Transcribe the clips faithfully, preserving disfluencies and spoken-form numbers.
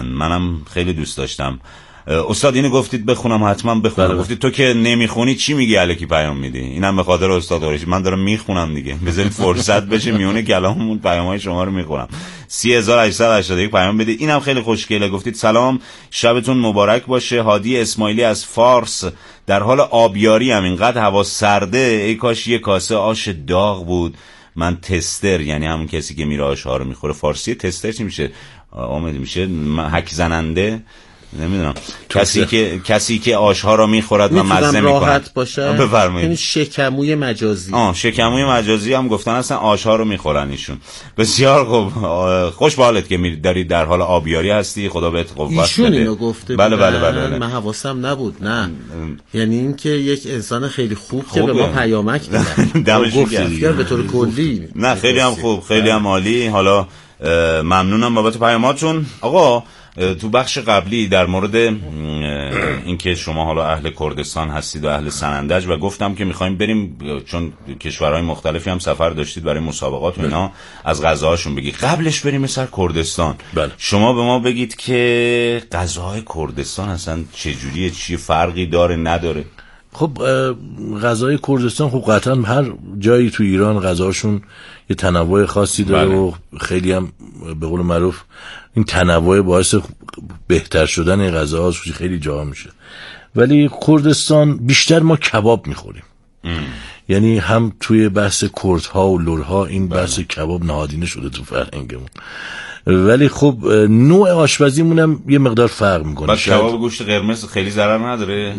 منم خیلی دوست داشتم. استاد اینو گفتید بخونم، حتما بخونم. گفتید تو که نمیخونی چی میگی الکی پیام میدی؟ اینم به خاطر استاد قریشی. من دارم میخونم دیگه، بذارید فرصت بشه میونه کلاممون پیامای شما رو میخونم. سی هزار و هشتصد و هشتاد و یک پیام بدید. اینم خیلی خوشگله. گفتید سلام، شبتون مبارک باشه. هادی اسماعیلی از فارس. در حال آبیاری ام، اینقدر هوا سرده، ای کاش یه کاسه آش داغ بود. من تستر، یعنی همون کسی که میره آش ها رو میخوره. فارسی تستر چی میشه؟ آمد میشه حک زننده، نمیدونم. کسی که کسی که آشها رو میخورد و مزه میکنه. راحت باشه. بفرمایید. این شکموی مجازی. آه شکموی مجازی هم گفتن اصلا آشها رو میخورن ایشون. بسیار خوب. خوش به حالت که می دارید در حال آبیاری هستی. خدا بهت قوت بده. ایشون اینو گفته. بله بله بله, بله. من حواسم نبود. نه یعنی این که یک انسان خیلی خوب که به ما پیامک داد. گفت به طور کلی. نه خیلی هم خوب، خیلی هم عالی. حالا ممنونم بابت پیاماتون. آقا تو بخش قبلی در مورد اینکه شما حالا اهل کردستان هستید و اهل سنندج و گفتم که میخوایم بریم، چون کشورهای مختلفی هم سفر داشتید برای مسابقات و اینا، از غذاهاشون بگید. قبلش بریم سر کردستان. بله. شما به ما بگید که غذاهای کردستان اصلا چجوریه، چی فرقی داره نداره؟ خب غذای کردستان خب قطعا هر جایی تو ایران غذاشون یه تنوع خاصی داره. بله. و خیلی هم به قول معروف این تنوع باعث بهتر شدن این غذاها خیلی جا میشه. ولی کردستان بیشتر ما کباب میخوریم. یعنی هم توی بحث کردها و لرها این بحث بله. کباب نهادینه شده تو فرهنگمون. ولی خب نوع آشپزیمون هم یه مقدار فرق میکنه. بعد کباب گوشت قرمز خیلی ضرر نداره؟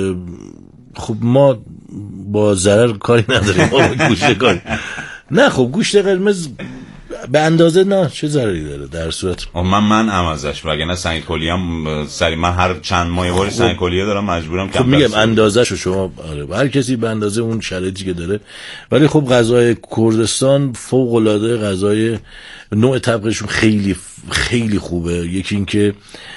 خب ما با ضرر کاری نداریم. ما گوشت کاری نه. خب گوشت قرمز به اندازه نه، چه ضرری داره در صورت من من ام ازش، وگرنه سنگ کلی هم سری من هر چند ماه یه بار سنگ کلیه دارم مجبورم. خب میگم اندازه‌شو شما آره، هر کسی به اندازه اون شرایطی که داره. ولی خب غذای کردستان فوق العاده غذای نوع طبقشون خیلی خیلی خوبه. یکی این که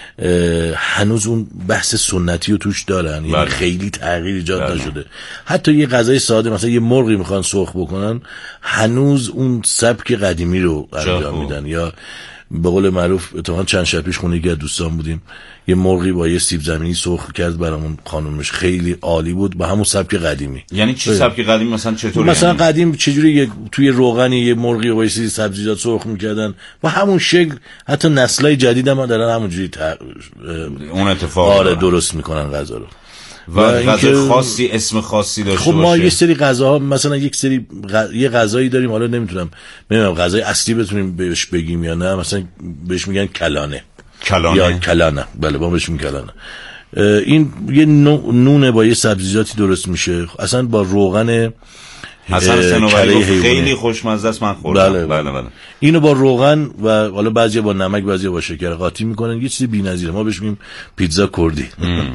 هنوز اون بحث سنتی رو توش دارن، یعنی خیلی تغییر ایجاد نشده. حتی یه غذای ساده مثلا یه مرغی میخوان سرخ بکنن، هنوز اون سبک قدیمی رو انجام میدن. یا به قول معروف اتفاقا چند شب پیش خونه یکی از دوستان بودیم، یه مرغی با یه سیب زمینی سرخ کرد برامون خانومش، خیلی عالی بود با همون سبک قدیمی. یعنی چی سبک قدیمی؟ مثلا چطوری؟ مثلا یعنی؟ قدیم چجوری توی روغنی یه مرغی با یه سبزیجات سرخ میکردن با همون شکل، حتی نسلای جدید هم دارن همونجوری تق... اون اتفاق آره درست میکنن غذا رو. و, و غذا خاصی اسم خاصی داشته خب ما باشه. یه سری غذاها مثلا یک سری غ... یه غذایی داریم، حالا نمیتونم نمیدونم غذای اصلی بتونیم بهش بگیم یا نه، مثلا بهش میگن کلانه. کلانه یا کلانه، بله ما بهش میگیم کلانه. این یه نونه با یه سبزیجاتی درست میشه، اصلا با روغن حسن سنوبری خیلی خوشمزه است، من خوردم. بله بله بله. اینو با روغن و حالا بعضی با نمک بعضی با شکر قاطی میکنن، یه چیز بی‌نظیره. ما بهش میگیم پیتزا کردی.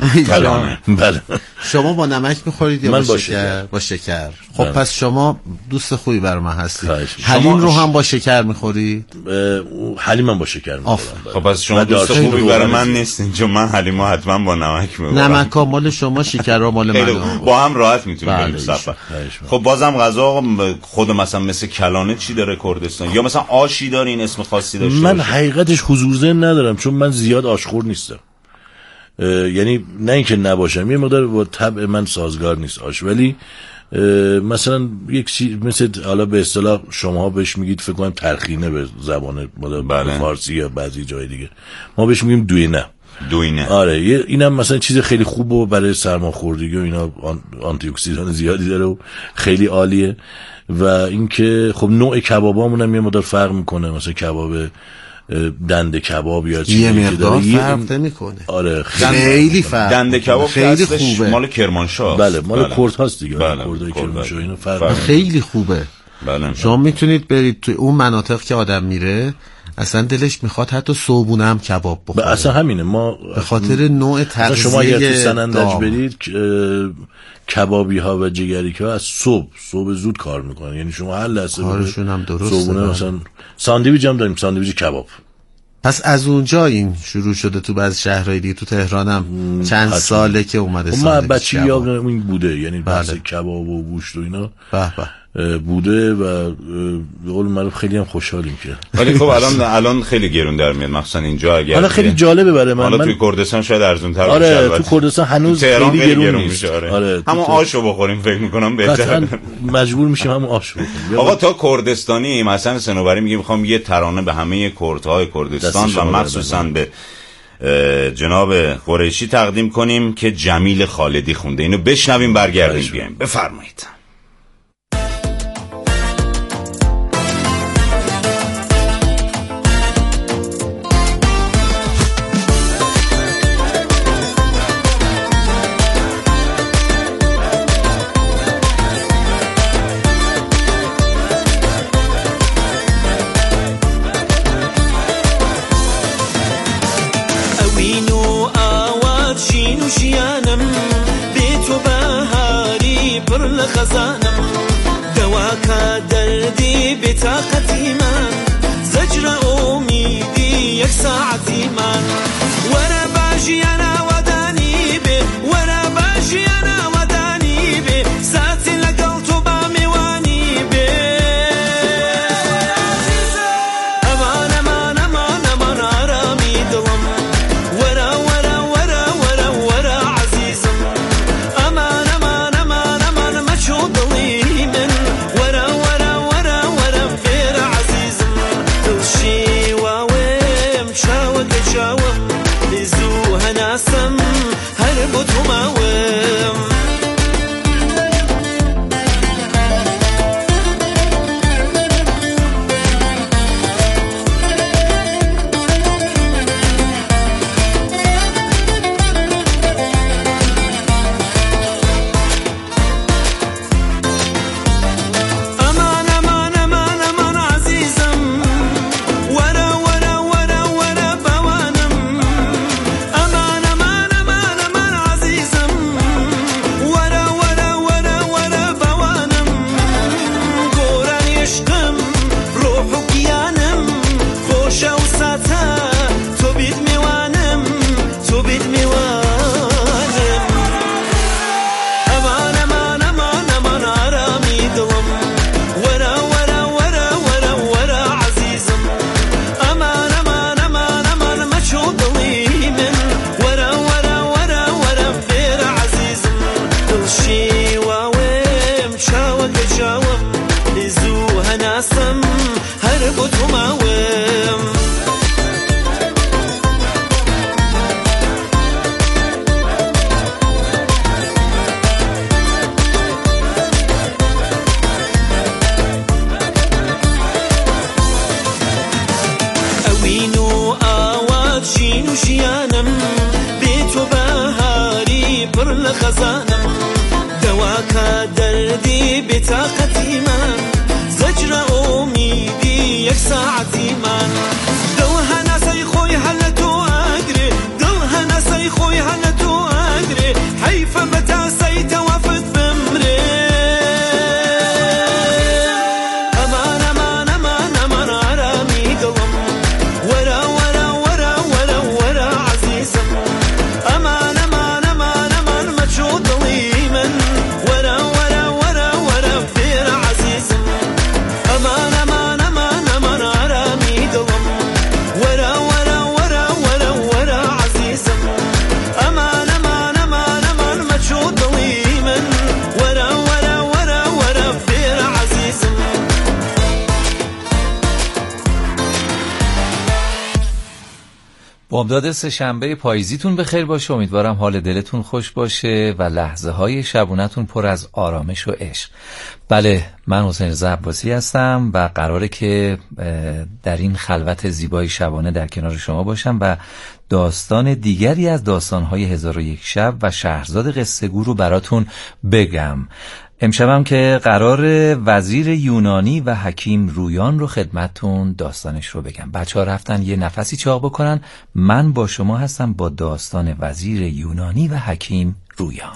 بله. شما با نمک میخورید یا من با شکر؟ با شکر. خب بله. پس شما دوست خوبی برای من هستید. حلیم رو هم با شکر میخورید؟ حلیم هم با شکر میخورم. خب پس شما دوست خوبی برای من نیستین، چون من حلیمو حتما با نمک میخورم. نمک مال شما، شکر مال من. با هم راحت میتونیم بریم سفر. خب بازم غذا خود مثلا مثل کلانه چی داره کردستان؟ یا مثلا آشی دارین اسم خاصی داشته من باشه؟ حقیقتش حضور ذهن ندارم، چون من زیاد آشخور نیستم. یعنی نه اینکه نباشم، یه مقدار با طبع من سازگار نیست آش. ولی مثلا یک چیز مثل حالا به اصطلاح شما بهش میگید فکر کنم ترخینه به زبان بله. فارسی یا بعضی جای دیگه ما بهش میگیم دوینه. دوینه آره، اینم مثلا چیز خیلی خوبه برای سرماخوردگی و اینا، آنتی اکسیدان زیادی داره و خیلی عالیه. و اینکه خب نوع کبابامون هم یه مقدار فرق میکنه، مثلا کباب دنده کباب یا چیزی یه مقدار فرق نمیکنه. آره خیلی فرق. دنده کباب خیلی خوبه، مال کرمانشاه. بله مال بله. کرد هاست دیگه. بله. کردای کرمانشاه اینو فرق خیلی خوبه. بله. شما میتونید برید توی اون مناطق که آدم میره اصلا دلش میخواد حتی صبحونه هم کباب بخوره. اصلا همینه، ما به خاطر نوع تغذیه شما اگر تو سنندج برید کبابی ها و جگری ها از صبح صبح زود کار میکنن، یعنی شما هر لحظه کارشون هم درسته. صبحونه مثلا ساندویچ هم داریم، ساندویچ کباب. پس از اونجا این شروع شده تو بعضی شهرهای دیگه، تو تهران هم چند حتما. ساله که اومده ساندویچ. ما بچگی ها این بوده، یعنی بحث کباب و گوشت و اینا. به بوده و به قول معروف خیلی هم خوشحالیم که. ولی خب الان الان خیلی گرون در میاد مخصوصا اینجا. اگر حالا خیلی جالبه برای من. حالا من... توی کردستان شاید ارزان‌تر باشه. آره تو کردستان هنوز خیلی گرون, گرون نیست. آره. آره همون تو... آشو بخوریم فکر می‌کنم بهتره. مجبور میشیم همون آشو بخوریم. آقا تا کردستانی مثلا صنوبری میگه میخوام یه ترانه به همه کردهای کردستان و مخصوصا به جناب قریشی تقدیم کنیم که جمیل خالدی خونده. اینو بشنویم برگردیم بیایم. بفرمایید. خزانم دواك دردي بطاقتي من زجر أميدي يك ساعتي من ورا باجي أنا وداني به ورا باجي أنا وداني به ساتي لقلت بامي واني به أمان أمان أمان أمان أرامي دلم ورا ورا ورا ورا ورا عزيزم أمان أمان أمان أمان ما شو ضلي من ورا ورا ورا ورا غير عزيزم تلشي واوم شاوك شاوم لزوها ناسم هربت وماوم أمان أمان أمان أمان عزيزم ورا ورا ورا ورا بوانم أمان أمان أمان أمان عزيزم ورا ورا ورا ورا بوانم قران يشقم روح وكيانم خوشة وساتا تو بيد ميوانم تو بيد ميوانم أمان أمان أمان أمان أرامي دلم ورا ورا ورا ورا ورا عزيزم أمان أمان أمان أمان ما شو ضلي من ورا ورا ورا ورا غير عزيزم تلشي واوم شاوك شاوم لزوها ناسم هربت وماوم أوينو آوات شينو شيانم بيتو بهاري برل خزانم دواك دردي بطاقتي من زجر أميدي يك ساعتي من دلها ناسي خوي هلتو أقري دلها ناسي خوي هلتو أقري حيفا بتاسي توافت بمري أمان أمان أمان أمان أرامي دلم ورا ورا ورا ورا ورا عزيزم أمان أمان أمان أمان ما تشو ضلي من ورا ورا ورا ورا غير عزيزم أمان أمان أمان أمان أرامي دلم ورا ورا ورا ورا ورا عزيزم أمان أمان أمان أمان ما تشو ضلي من ورا ورا ورا ورا غير عزيزم بامداد سه شنبه پاییزیتون بخیر باشه. امیدوارم حال دلتون خوش باشه و لحظه های شبونتون پر از آرامش و عشق. بله، من حسین رضا عباسی هستم و قراره که در این خلوت زیبای شبانه در کنار شما باشم و داستان دیگری از داستانهای هزار و یک شب و شهرزاد قصه گو رو براتون بگم. امشبم که قرار وزیر یونانی و حکیم رویان رو خدمتون داستانش رو بگم. بچه ها رفتن یه نفسی چاق بکنن. من با شما هستم با داستان وزیر یونانی و حکیم رویان.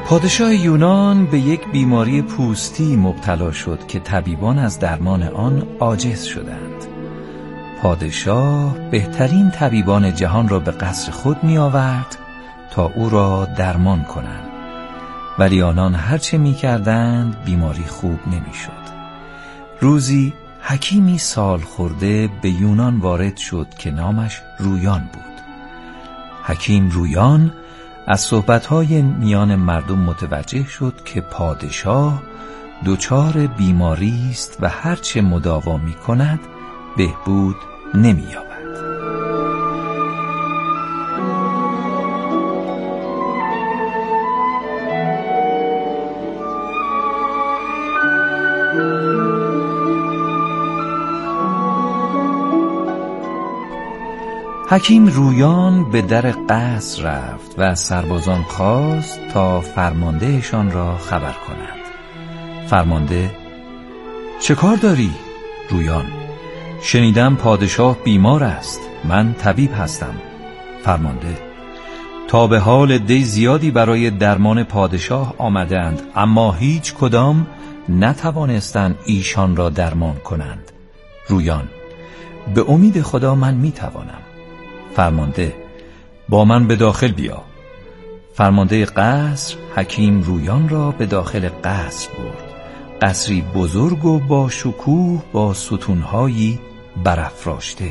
پادشاه یونان به یک بیماری پوستی مبتلا شد که طبیبان از درمان آن عاجز شدند. پادشاه بهترین طبیبان جهان را به قصر خود می آورد تا او را درمان کنند، ولی آنان هرچه می کردند بیماری خوب نمی شد. روزی حکیمی سال خورده به یونان وارد شد که نامش رویان بود. حکیم رویان از صحبت‌های میان مردم متوجه شد که پادشاه دچار بیماری است و هرچه مداوا می‌کند بهبود نمی‌یابد. حکیم رویان به در قصر رفت و از سربازان خواست تا فرماندهشان را خبر کنند. فرمانده: چه کار داری؟ رویان: شنیدم پادشاه بیمار است، من طبیب هستم. فرمانده: تا به حال عده زیادی برای درمان پادشاه آمدند، اما هیچ کدام نتوانستند ایشان را درمان کنند. رویان: به امید خدا من میتوانم. فرمانده: با من به داخل بیا. فرمانده قصر حکیم رویان را به داخل قصر برد. قصری بزرگ و با شکوه با ستونهایی برافراشته.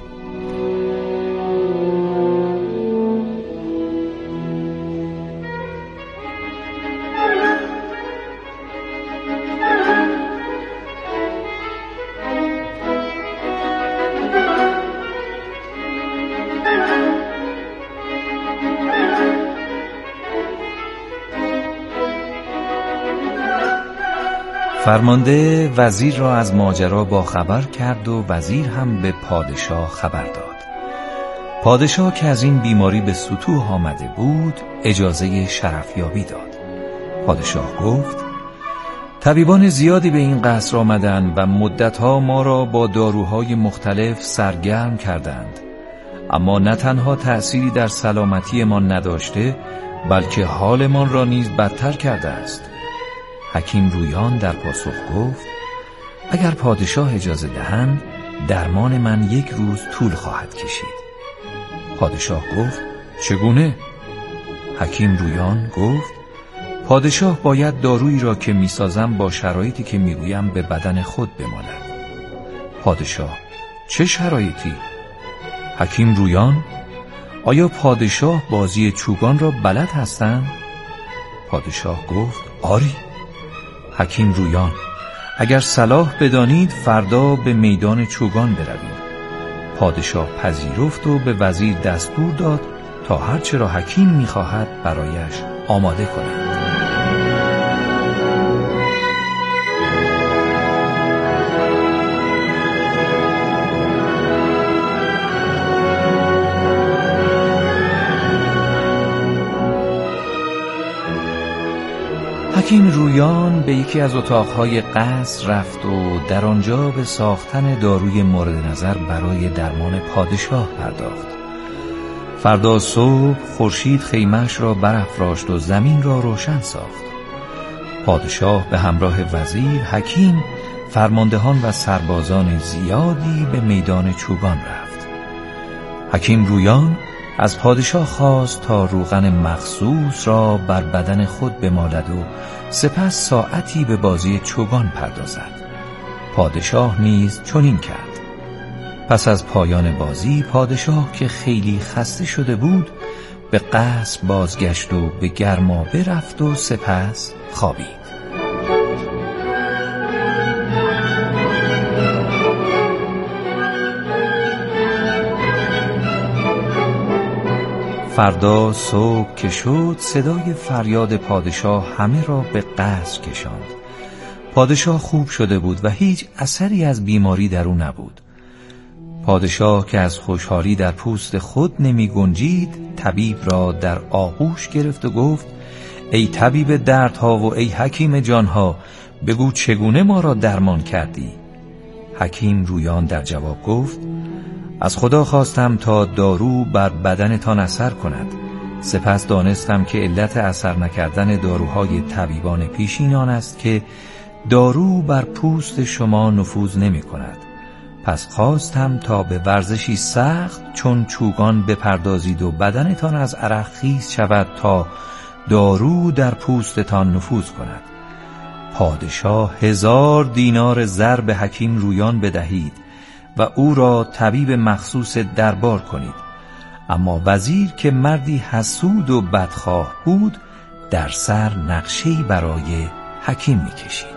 فرمانده وزیر را از ماجرا با خبر کرد و وزیر هم به پادشاه خبر داد. پادشاه که از این بیماری به ستوه آمده بود اجازه شرفیابی داد. پادشاه گفت: طبیبان زیادی به این قصر آمدند و مدتها ما را با داروهای مختلف سرگرم کردند، اما نه تنها تأثیری در سلامتی ما نداشته بلکه حالمان را نیز بدتر کرده است. حکیم رویان در پاسخ گفت: اگر پادشاه اجازه دهند درمان من یک روز طول خواهد کشید. پادشاه گفت: چگونه؟ حکیم رویان گفت: پادشاه باید دارویی را که میسازم با شرایطی که میگویم به بدن خود بماند. پادشاه: چه شرایطی؟ حکیم رویان: آیا پادشاه بازی چوگان را بلد هستند؟ پادشاه گفت: آری. حکیم رویان: اگر صلاح بدانید فردا به میدان چوگان بروید. پادشاه پذیرفت و به وزیر دستور داد تا هرچه را حکیم می‌خواهد برایش آماده کند. حکیم رویان به یکی از اتاقهای قصر رفت و در آنجا به ساختن داروی مورد نظر برای درمان پادشاه پرداخت. فردا صبح خورشید خیمه‌اش را برافراشت و زمین را روشن ساخت. پادشاه به همراه وزیر، حکیم، فرماندهان و سربازان زیادی به میدان چوگان رفت. حکیم رویان از پادشاه خواست تا روغن مخصوص را بر بدن خود بمالد و سپس ساعتی به بازی چوگان پردازد. پادشاه نیز چنین کرد. پس از پایان بازی پادشاه که خیلی خسته شده بود به قصر بازگشت و به گرمابه رفت و سپس خوابید. فردا صبح که شد صدای فریاد پادشاه همه را به قصر کشاند. پادشاه خوب شده بود و هیچ اثری از بیماری در او نبود. پادشاه که از خوشحالی در پوست خود نمی گنجید طبیب را در آغوش گرفت و گفت: ای طبیب دردها و ای حکیم جانها، بگو چگونه ما را درمان کردی؟ حکیم رویان در جواب گفت: از خدا خواستم تا دارو بر بدنتان اثر کند، سپس دانستم که علت اثر نکردن داروهای طبیبان پیشین آن است که دارو بر پوست شما نفوذ نمی کند. پس خواستم تا به ورزشی سخت چون چوگان بپردازید و بدنتان از عرق خیس شود تا دارو در پوستتان نفوذ کند. پادشاه هزار دینار زر به حکیم رویان بدهید و او را طبیب مخصوص دربار کنید. اما وزیر که مردی حسود و بدخواه بود در سر نقشه‌ای برای حکیم می‌کشید.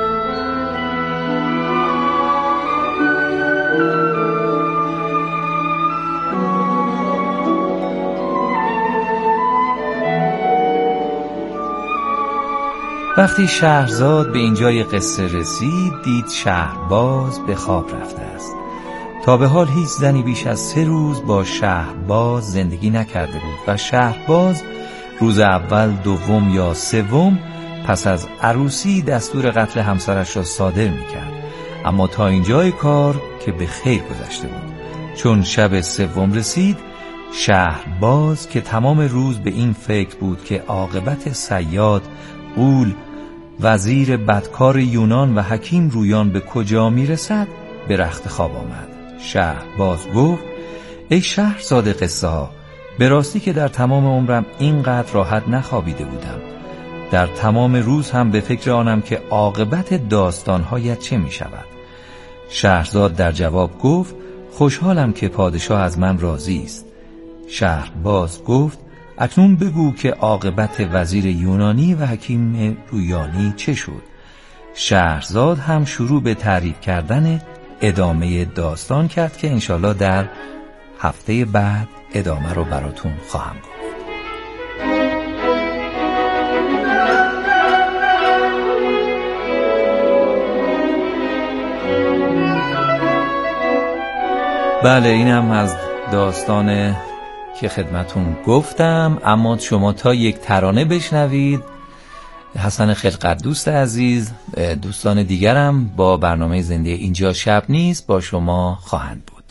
وقتی شهرزاد به اینجای قصه رسید دید شهرباز به خواب رفته است. تا به حال هیچ زنی بیش از سه روز با شهرباز زندگی نکرده بود و شهرباز روز اول، دوم یا سوم پس از عروسی دستور قتل همسرش را صادر می‌کرد. اما تا اینجای کار که به خیر گذشته بود. چون شب سوم رسید شهرباز که تمام روز به این فکر بود که عاقبت صیاد، غول، وزیر بدکار یونان و حکیم رویان به کجا میرسد به رخت خواب آمد. شهرباز گفت ای شهرزاد قصه ها، به راستی که در تمام عمرم اینقدر راحت نخوابیده بودم. در تمام روز هم به فکر آنم که عاقبت داستانهایت چه می شود. شهرزاد در جواب گفت خوشحالم که پادشاه از من راضی است. شهرباز گفت اکنون بگو که عاقبت وزیر یونانی و حکیم رویانی چه شد. شهرزاد هم شروع به تعریف کردن ادامه داستان کرد که انشالله در هفته بعد ادامه رو براتون خواهم گفت. بله اینم از داستان که خدمتون گفتم. اما شما تا یک ترانه بشنوید حسن خلقت دوست عزیز، دوستان دیگرم با برنامه زنده اینجا شب نیست با شما خواهند بود.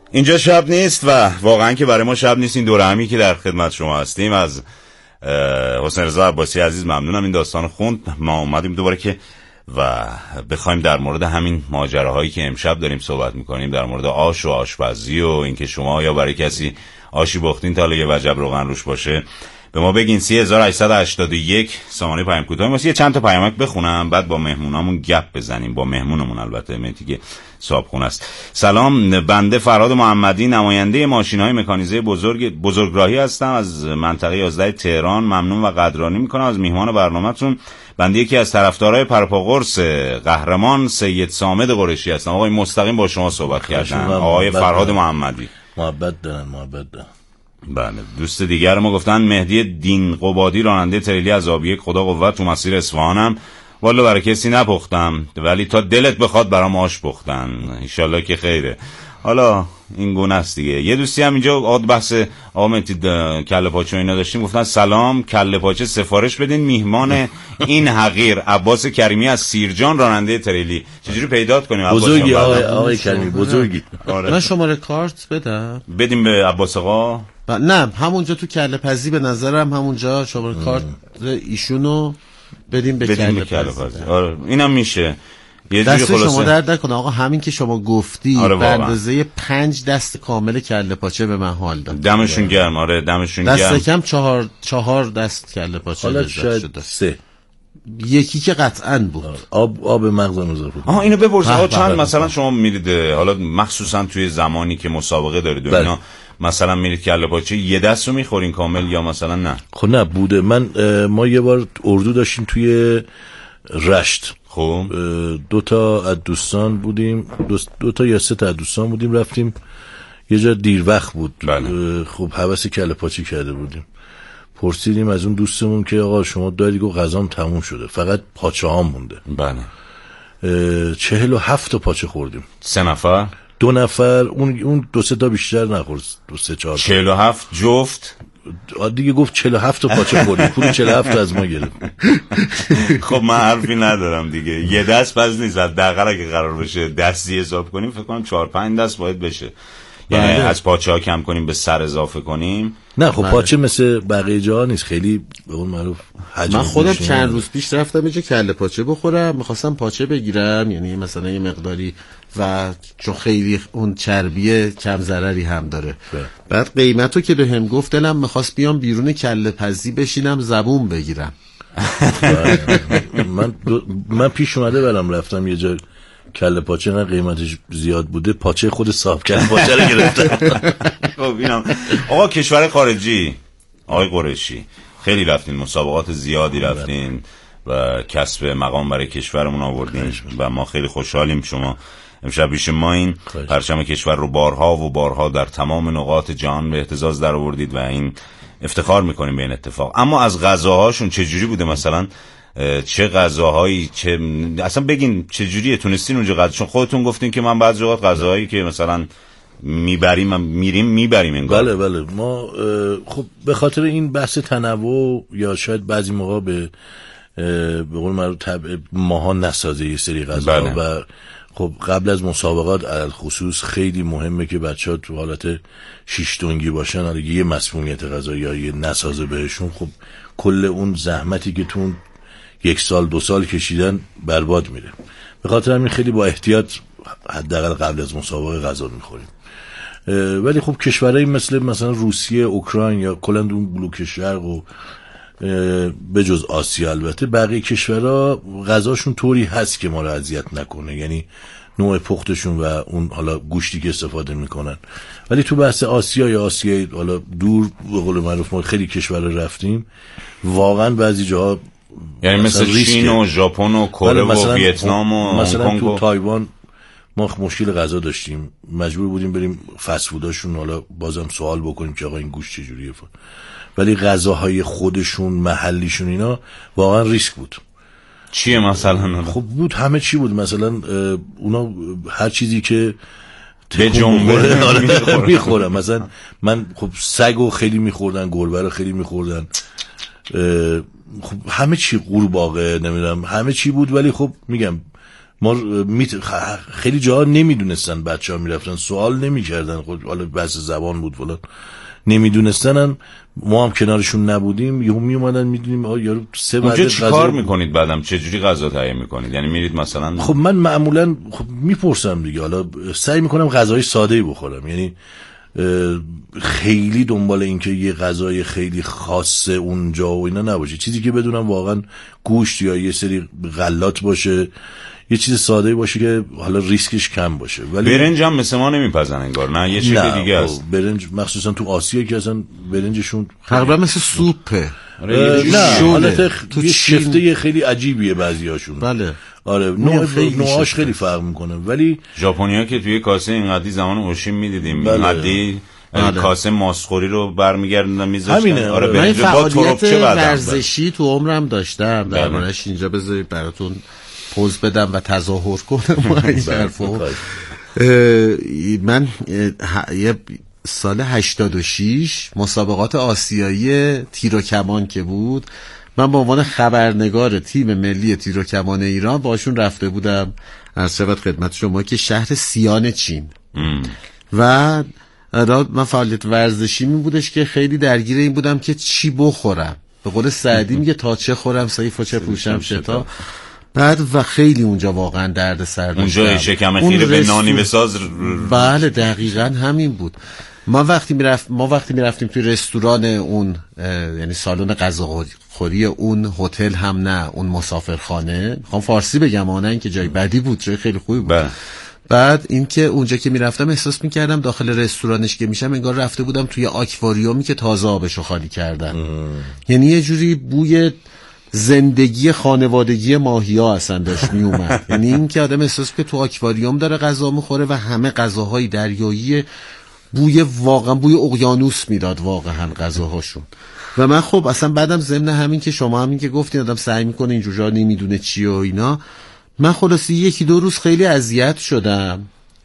اینجا شب نیست و واقعا که برای ما شب نیست. این دوره همی که در خدمت شما هستیم از حسین رضا عباسی عزیز ممنونم این داستان خوند. ما اومدیم دوباره که و بخوایم در مورد همین ماجراهایی که امشب داریم صحبت میکنیم، در مورد آش و آشپزی و اینکه شما یا برای کسی آشی بختین تا یه وجب روغن روش باشه به ما بگین. سه هزار و هشتصد و هشتاد و یک سامانه پیام کوتاه واسه چند تا پیامک بخونم بعد با مهمونامون گپ بزنیم، با مهمونمون البته مهدی که صاحبخونه است. سلام، بنده فرهاد محمدی نماینده ماشین‌های مکانیزه بزرگ بزرگراهی هستم از منطقه یازده تهران. ممنون و قدردانی میکنم از میهمان برنامه‌تون. بنده یکی از طرفدارای پرپاقرص قهرمان سید صامد قریشی هستم. آقای مستقیم با شما صحبت کردن، آقای فرهاد محمدی. محبت دارن، محبت دارن. بله. دوست دیگر ما گفتن مهدی دین قبادی راننده تریلی از آبیک، خدا قوت، تو مسیر اصفهانم. والا برای کسی نپختم ولی تا دلت بخواد برام آش پختن، انشالله که خیره. حالا این گونه است دیگه. یه دوستی هم اینجا آد بحث آقا مهدی کله پاچه اینا داشتیم، گفتن سلام کله پاچه سفارش بدین میهمان این حقیر عباس کریمی از سیرجان راننده تریلی. چجوری پیدات کنیم عباس؟ بزرگی آقای آقای کریمی بزرگی. من شماره کارت بدم بدیم به عباس آقا؟ نه همونجا تو کله پزی به نظرم همونجا شماره کارت ایشونو بدیم به کله پزی. آره اینم میشه. یه دست خلاصه شما درد نکنه آقا، همین که شما گفتی آره به اندازه پنج دست کامل کله پاچه به من حال داد. دمشون گرم. آره دمشون گرم. دست کم چهار چهار دست کله پاچه حالا شاید سه، یکی که قطعاً بود. آب آب مغزم اضافه. آها اینو بپرس آقا چند مثلا شما میرید حالا مخصوصا توی زمانی که مسابقه دارید و اینا مثلا میرید کله پاچه یه دست رو میخورین کامل یا مثلا نه؟ خب نه بوده. من ما یه بار اردو داشتیم توی رشت. خب دو تا از دوستان بودیم، دو, دو تا یا سه تا از دوستان بودیم، رفتیم یه جا دیر وقت بود. بله. خب حوث کله پاچه کرده بودیم. پرسیدیم از اون دوستمون که آقا شما دارید؟ گفت غذام تموم شده فقط پاچه ها مونده. بله. چهل و هفت تا پاچه خوردیم. سه نفر؟ دو نفر. اون اون دو سه تا بیشتر نخورد. دو سه چهار. چهل و هفت جفت؟ دیگه گفت چهل و هفت تا پاچه خوردیم. پول چهل و هفت تا از ما گرفت. خب من حرفی ندارم دیگه. یه دست پس نیست. حداقل اگه قرار بشه دستی حساب کنیم فکر کنم چهار پنج دست باید بشه. یعنی از پاچه ها کم کنیم به سر اضافه کنیم. نه خب پاچه مثل بقیه جاها نیست، خیلی به اون معروف حجم. من خودم چند روز پیش رفتم اینجا کله پاچه بخورم، میخواستم پاچه بگیرم یعنی مثلا یه مقداری و چون خیلی اون چربی کم ضرری هم داره ده. بعد قیمتو که به هم گفت دلم میخواست بیام بیرون کله پزی بشینم زبون بگیرم. من من پیش اومده برام رفتم یه جا کله پاچه، نه قیمتش زیاد بوده، پاچه خود صاحب کله پاچه رو گرفتم. خب اینم آقا کشور خارجی آقای قریشی خیلی رفتین، مسابقات زیادی رفتین و کسب مقام برای کشورمون آوردین و ما خیلی خوشحالیم. شما امشب پیش ما این پرچم کشور رو بارها و بارها در تمام نقاط جهان به اهتزاز در آوردید و این افتخار میکنیم به این اتفاق. اما از غذاهاشون چه جوری بوده؟ مثلا چه غذاهایی، چه اصلا بگین چه جوریه تونستین اونجا غذا؟ چون خودتون گفتین که من بعضی وقت غذاهایی که مثلا میبریم میریم میبریم انگار. بله بله ما خب به خاطر این بحث تنوع یا شاید بعضی موقع به به قول معروف طبع ماها نسازه یه سری غذا. بله. و خب قبل از مسابقات علل خصوص خیلی مهمه که بچه‌ها تو حالت شیش تنگی باشن، حالا یه مسمومیت غذایی یا یه نسازه بهشون، خب کل اون زحمتی که تو یک سال دو سال کشیدن برباد میره. به خاطر همین خیلی با احتیاط حداقل قبل از مسابقه غذا میخوریم. ولی خب کشورهایی مثل مثلا روسیه، اوکراین یا کلا اون بلوک شرق و به جز آسیا البته بقیه کشورها غذاشون طوری هست که ما رو اذیت نکنه، یعنی نوع پختشون و اون حالا گوشتی که استفاده میکنن. ولی تو بحث آسیا یا آسیای حالا دور به قول معروف ما خیلی کشور رفتیم، واقعا بعضی جاها یعنی مثل چین و ژاپن و کره و ویتنام و مثلا تو تایوان ما مشکل غذا داشتیم، مجبور بودیم بریم فست فوداشون حالا بازم سوال بکنیم که آقا این گوشت چجوریه، ولی غذاهای خودشون محلیشون اینا واقعا ریسک بود. چیه مثلا؟ خب بود همه چی بود، مثلا اونا هر چیزی که به جنبه میخورن. مثلا من خب سگو خیلی میخوردن، گربه رو خیلی میخوردن، خب همه چی، قورباغه نمیدونم همه چی بود. ولی خب میگم ما میت... خیلی جاها نمیدونستن، بچه‌ها میرفتن سوال نمیکردن، خب حالا بحث زبان بود فلان، نمیدونستن، هم ما هم کنارشون نبودیم، یهو میومدن میدونیم آ یارو سه بعد اونجا چی کار میکنید بعدم چه جوری غذا تهیه میکنید؟ یعنی میرید مثلا؟ خب من معمولا خب میپرسم دیگه، حالا سعی میکنم غذای ساده‌ای بخورم، یعنی خیلی دنبال این که یه غذای خیلی خاصه اونجا و اینا نباشه، چیزی که بدونم واقعا گوشت یا یه سری غلات باشه، یه چیز ساده باشه که حالا ریسکش کم باشه. ولی برنج هم مثل ما نمیپزن انگار، نه یه چیز دیگه است. برنج مخصوصا تو آسیا که اصلا برنجشون تقریبا مثل سوپه. نه حالت تو یه شفته خیلی عجیبیه بعضیاشون. بله آره نوع نوعاش خیلی فرق میکنه. ولی ژاپنی‌ها که توی کاسه اینقدی زمان اوشین میدیدیم، اینقدی بله. کاسه ماسخوری رو برمیگردوندن میذاشتن. همینه. آره من فعالیت بعدم ورزشی تو عمرم داشتم، دربارش اینجا بذارید براتون پوز بدم و تظاهر کنم. من یه سال هشتاد و شش مسابقات آسیایی تیر و کمان که بود، من به عنوان خبرنگار تیم ملی تیر و کمان ایران باشون رفته بودم از شبت خدمت شما که شهر سیان چین ام. و من فعالیت ورزشی می بودش که خیلی درگیر این بودم که چی بخورم، به قول سعدی میگه تا چه خورم سیف و چه پوشم شتا. بعد و خیلی اونجا واقعا درد سر داشتم. اونجا شکم خیره به نانی بساز. بله دقیقاً همین بود. ما وقتی میرفت ما وقتی میرفتیم توی رستوران اون یعنی سالن غذاخوری اون هتل هم نه اون مسافرخانه، میخوام فارسی بگم آنه این که جای بدی بود، جای خیلی خوبی بود. بله. بعد اینکه اونجا که میرفتم احساس میکردم داخل رستورانش که میشم انگار رفته بودم توی آکواریومی که تازه آبشو خالی کردن. یعنی یه جوری بوی زندگی خانوادگی ماهیا اصلا داشت می اومد. یعنی این که آدم احساس که تو آکواریوم داره غذا میخوره و همه غذاهای دریایی، بوی واقعا بوی اقیانوس میداد واقعا غذاهاشون. و من خب اصلا بعدم ضمن همین که شما همین که گفتین آدم سعی میکنه اینجور جا نمیدونه چی و اینا، من خلاصی یکی دو روز خیلی اذیت شدم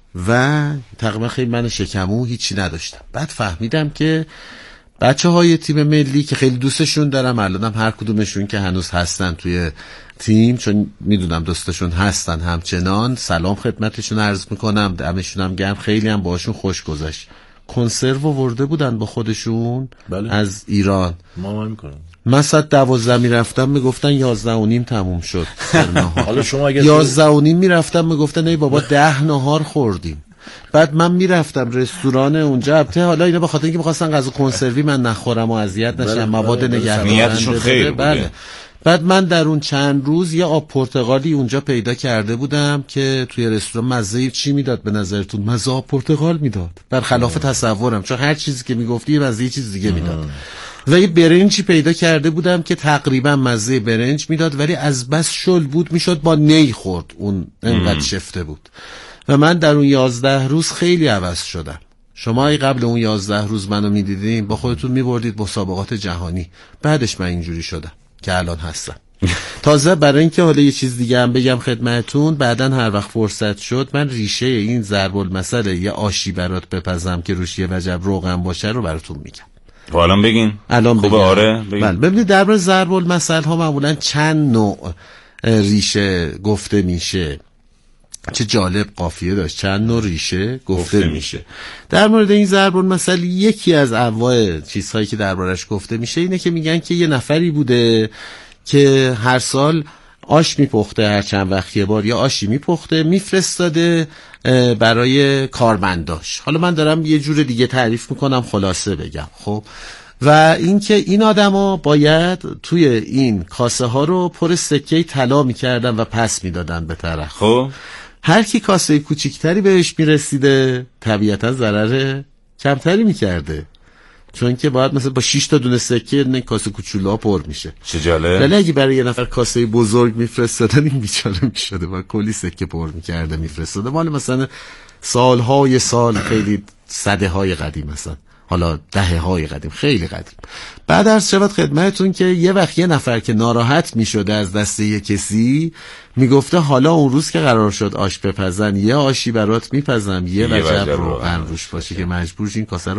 و تقریبا خیلی من شکمو هیچی نداشتم. بعد فهمیدم که بچه های تیم ملی که خیلی دوستشون دارم، الانم هر کدومشون که هنوز هستن توی تیم، چون میدونم دوستشون هستن همچنان، سلام خدمتشون عرض میکنم، دمشون هم گرم، خیلی هم باشون خوش گذشت. کنسرو ورده بودن با خودشون. بله. از ایران. ما میکنم من ساعت دوازده میرفتم میگفتن یازده و نیم تموم شد. حالا شما اگه یازده و نیم میرفتم میگفتن ای بابا ده نهار خوردیم. بعد من میرفتم رستوران اونجا، البته حالا اینا به خاطر اینکه می‌خواستن غذا کنسروی من نخورم و اذیت نشم، مواد نگهدارنده. خیلی بله. بعد من در اون چند روز یه آب پرتقالی اونجا پیدا کرده بودم که توی رستوران مزه چی میداد به نظرتون؟ مزه آب پرتقال میداد، برخلاف تصورم، چون هر چیزی که میگفتی مزه چیز دیگه میداد. و یه برنجی پیدا کرده بودم که تقریبا مزه برنج میداد، ولی از بس شل بود میشد با نی خورد، اون انقدر شفته بود. و من در اون یازده روز خیلی عوض شدم. شما ای قبل اون یازده روز منو میدیدین با خودتون میبردید مسابقات جهانی، بعدش من اینجوری شدم که الان هستم. تازه برای اینکه حالا یه چیز دیگه هم بگم خدمتتون، بعدن هر وقت فرصت شد من ریشه این ضرب المثل یه آشی برات بپزم که روش یه وجب روغن باشه رو براتون میگم. الان بگین. الان خوبه. بگم. آره بله. ببینید درباره ضرب المثل ها معمولا چند نوع ریشه گفته میشه. چه جالب قافیه داشت، چند نوع ریشه گفته, گفته میشه. در مورد این ضرب المثل یکی از انواع چیزهایی که دربارش گفته میشه اینه که میگن که یه نفری بوده که هر سال آش میپخته، هر چند وقت یه بار یا آشی میپخته میفرستاده برای کارمنداش. حالا من دارم یه جور دیگه تعریف میکنم، خلاصه بگم. خب و اینکه این آدما باید توی این کاسه ها رو پر سکه طلا میکردن و پس میدادن به طرف. خب هر کی کاسه کوچیکتری بهش میرسیده طبیعتا ضرر کمتری میکرده، چون که باید مثلا با شش تا دونه سکه این کاسه کوچولا پر میشه. چه جالب. ولی اگه برای یه نفر کاسه بزرگ میفرستادن این بیچاره میشده و کلی سکه پر میکرده میفرستاده. مال مثلا سالهای سال، خیلی صده های قدیم مثلا، حالا دهه های قدیم، خیلی قدیم. بعد عرض شود خدمتتون که یه وقت یه نفر که ناراحت میشده از دست یه کسی میگفته حالا اون روز که قرار شد آش بپزن، یه آشی برات میپزم، یه وجب روغن روش باشه که مجبور این کاسه رو